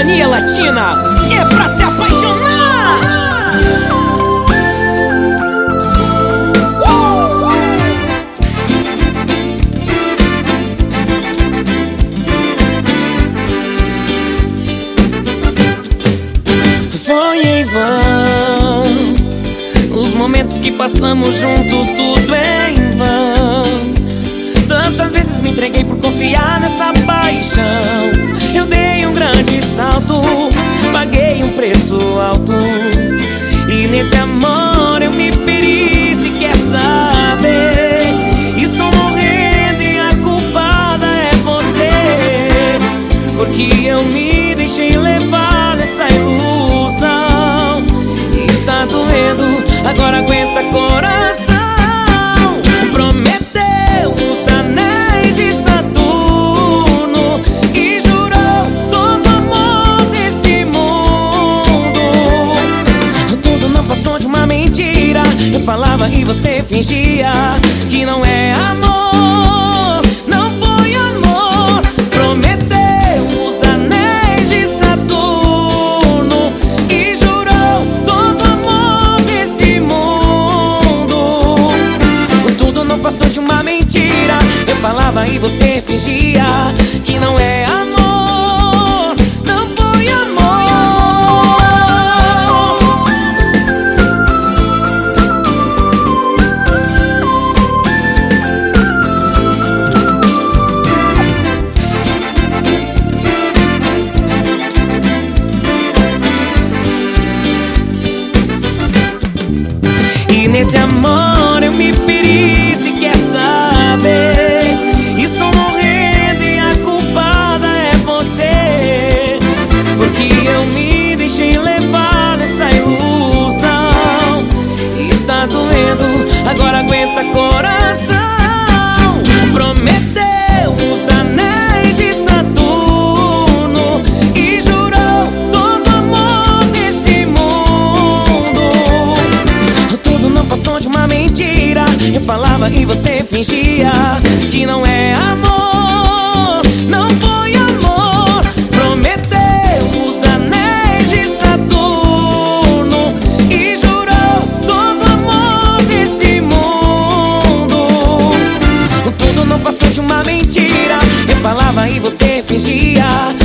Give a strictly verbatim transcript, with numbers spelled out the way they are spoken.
Mania Latina é pra se apaixonar. Foi em vão os momentos que passamos juntos, tudo é em vão. Tantas vezes me entreguei por confiar nessa paixão. Eu dei um grande salto, paguei um preço alto, e nesse amor eu me feri. Se quer saber, estou morrendo e a culpada é você, porque eu me deixei levar nessa ilusão. E está doendo, agora aguenta coração. Prometeu os anéis de Saturno e jurou todo amor desse mundo. Tudo não passou de uma mentira. Eu falava e você fingia que não é amor, não foi amor. Prometeu os anéis de Saturno e jurou todo amor desse mundo. Tudo não passou de uma mentira. Eu falava e você fingia que não é amor, não foi amor. E nesse amor eu me feri. Se quer saber, estou morrendo e a culpada é você, porque eu me deixei levar nessa ilusão. E está doendo, agora aguenta coração. Prometeu os anéis de Saturno e jurou todo amor desse mundo. Tudo não passou de uma mentira. Eu falava e você fingia que não é amor, não foi amor. Prometeu os anéis de Saturno e jurou todo amor desse mundo. Tudo não passou de uma mentira. Eu falava e você fingia